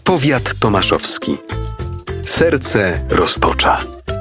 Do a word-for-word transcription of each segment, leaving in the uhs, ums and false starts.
Powiat tomaszowski. Serce Roztocza.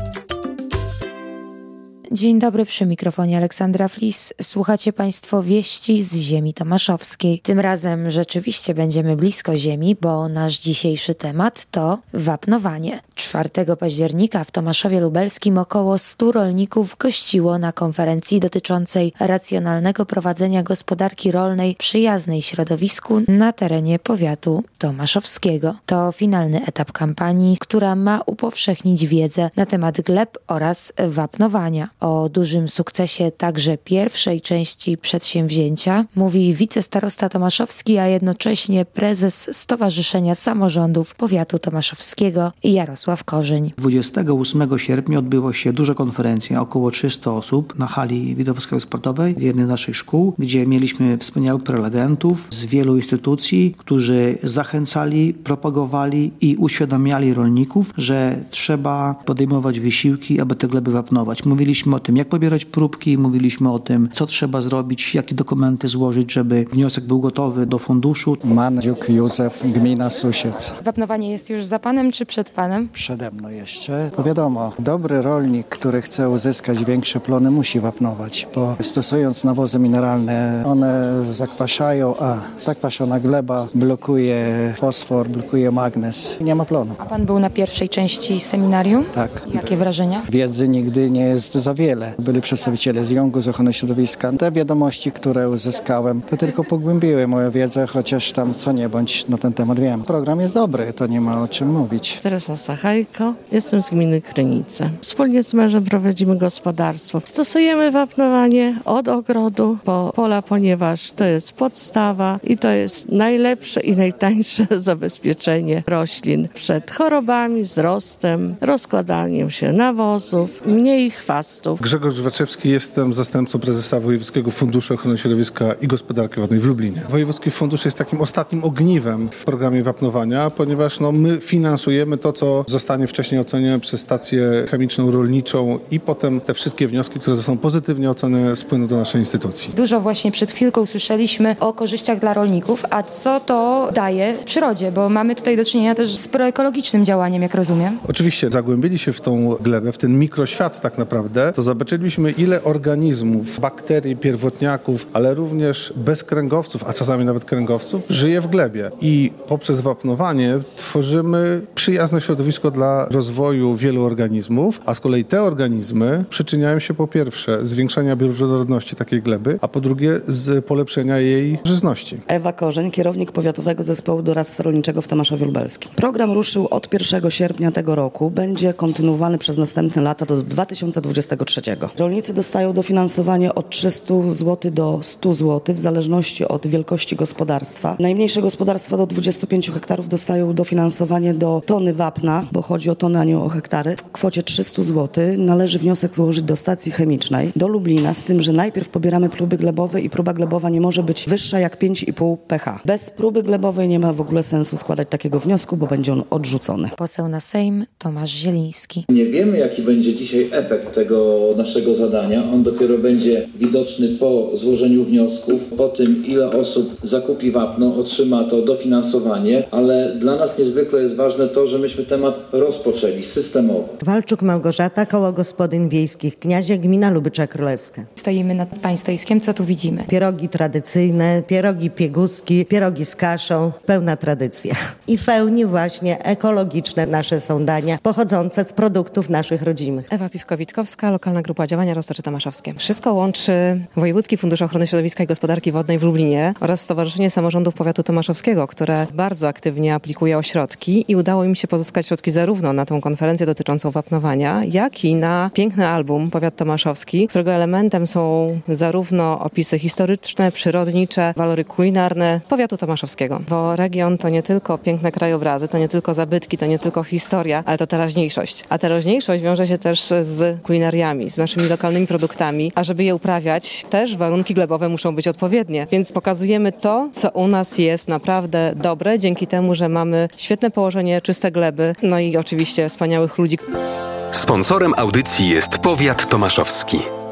Dzień dobry, przy mikrofonie Aleksandra Flis. Słuchacie Państwo wieści z ziemi tomaszowskiej. Tym razem rzeczywiście będziemy blisko ziemi, bo nasz dzisiejszy temat to wapnowanie. czwartego października w Tomaszowie Lubelskim około stu rolników gościło na konferencji dotyczącej racjonalnego prowadzenia gospodarki rolnej przyjaznej środowisku na terenie powiatu tomaszowskiego. To finalny etap kampanii, która ma upowszechnić wiedzę na temat gleb oraz wapnowania. O dużym sukcesie także pierwszej części przedsięwzięcia mówi wicestarosta tomaszowski, a jednocześnie prezes Stowarzyszenia Samorządów Powiatu Tomaszowskiego Jarosław Korzeń. dwudziestego ósmego sierpnia odbyła się duża konferencja, około trzysta osób na hali widowiskowo-sportowej w jednej z naszych szkół, gdzie mieliśmy wspaniałych prelegentów z wielu instytucji, którzy zachęcali, propagowali i uświadamiali rolników, że trzeba podejmować wysiłki, aby te gleby wapnować. Mówiliśmy o tym, jak pobierać próbki, mówiliśmy o tym, co trzeba zrobić, jakie dokumenty złożyć, żeby wniosek był gotowy do funduszu. Mandziuk Józef, gmina Susiec. Wapnowanie jest już za panem czy przed panem? Przede mną jeszcze. No wiadomo, dobry rolnik, który chce uzyskać większe plony, musi wapnować, bo stosując nawozy mineralne, one zakwaszają, a zakwaszona gleba blokuje fosfor, blokuje magnez i nie ma plonu. A pan był na pierwszej części seminarium? Tak. Jakie wrażenia? Wiedzy nigdy nie jest za wiele. Byli przedstawiciele Związku z Ochrony Środowiska. Te wiadomości, które uzyskałem, to tylko pogłębiły moją wiedzę, chociaż tam co nie bądź na ten temat wiem. Program jest dobry, to nie ma o czym mówić. Teresa Sachajko, jestem z gminy Krynice. Wspólnie z mężem prowadzimy gospodarstwo. Stosujemy wapnowanie od ogrodu po pola, ponieważ to jest podstawa i to jest najlepsze i najtańsze zabezpieczenie roślin przed chorobami, wzrostem, rozkładaniem się nawozów, mniej chwastów. Grzegorz Waczewski, jestem zastępcą prezesa Wojewódzkiego Funduszu Ochrony Środowiska i Gospodarki Wodnej w Lublinie. Wojewódzki Fundusz jest takim ostatnim ogniwem w programie wapnowania, ponieważ no, my finansujemy to, co zostanie wcześniej ocenione przez stację chemiczną, rolniczą i potem te wszystkie wnioski, które zostaną pozytywnie ocenione, spłyną do naszej instytucji. Dużo właśnie przed chwilką usłyszeliśmy o korzyściach dla rolników, a co to daje w przyrodzie, bo mamy tutaj do czynienia też z proekologicznym działaniem, jak rozumiem. Oczywiście zagłębili się w tą glebę, w ten mikroświat tak naprawdę, to zobaczyliśmy, ile organizmów, bakterii, pierwotniaków, ale również bezkręgowców, a czasami nawet kręgowców, żyje w glebie. I poprzez wapnowanie tworzymy przyjazne środowisko dla rozwoju wielu organizmów, a z kolei te organizmy przyczyniają się po pierwsze z zwiększania bioróżnorodności takiej gleby, a po drugie z polepszenia jej żyzności. Ewa Korzeń, kierownik Powiatowego Zespołu Doradztwa Rolniczego w Tomaszowie Lubelskim. Program ruszył od pierwszego sierpnia tego roku. Będzie kontynuowany przez następne lata do dwa tysiące dwudziestego trzeciego. Rolnicy dostają dofinansowanie od trzysta złotych do stu złotych w zależności od wielkości gospodarstwa. Najmniejsze gospodarstwa do dwudziestu pięciu hektarów dostają dofinansowanie do tony wapna, bo chodzi o tony, a nie o hektary. W kwocie trzysta złotych należy wniosek złożyć do stacji chemicznej, do Lublina, z tym, że najpierw pobieramy próby glebowe i próba glebowa nie może być wyższa jak pięć i pół pH. Bez próby glebowej nie ma w ogóle sensu składać takiego wniosku, bo będzie on odrzucony. Poseł na Sejm Tomasz Zieliński. Nie wiemy, jaki będzie dzisiaj efekt tego naszego zadania. On dopiero będzie widoczny po złożeniu wniosków, po tym, ile osób zakupi wapno, otrzyma to dofinansowanie, ale dla nas niezwykle jest ważne to, że myśmy temat rozpoczęli systemowo. Walczuk Małgorzata, Koło Gospodyń Wiejskich, Kniazie, gmina Lubycza Królewska. Stoimy nad państoiskiem, co tu widzimy? Pierogi tradycyjne, pierogi pieguski, pierogi z kaszą, pełna tradycja. I w pełni właśnie ekologiczne nasze są dania, pochodzące z produktów naszych rodzimych. Ewa Piwko-Witkowska, lokalna grupa działania Roztocze Tomaszowskie. Wszystko łączy Wojewódzki Fundusz Ochrony Środowiska i Gospodarki Wodnej w Lublinie oraz Stowarzyszenie Samorządów Powiatu Tomaszowskiego, które bardzo aktywnie aplikuje o środki i udało im się pozyskać środki zarówno na tą konferencję dotyczącą wapnowania, jak i na piękny album Powiat Tomaszowski, którego elementem są zarówno opisy historyczne, przyrodnicze, walory kulinarne Powiatu Tomaszowskiego. Bo region to nie tylko piękne krajobrazy, to nie tylko zabytki, to nie tylko historia, ale to teraźniejszość. A teraźniejszość wiąże się też z kulinariami, z naszymi lokalnymi produktami, a żeby je uprawiać, też warunki glebowe muszą być odpowiednie. Więc pokazujemy to, co u nas jest naprawdę dobre, dzięki temu, że mamy świetne położenie, czyste gleby, no i oczywiście wspaniałych ludzi. Sponsorem audycji jest Powiat Tomaszowski.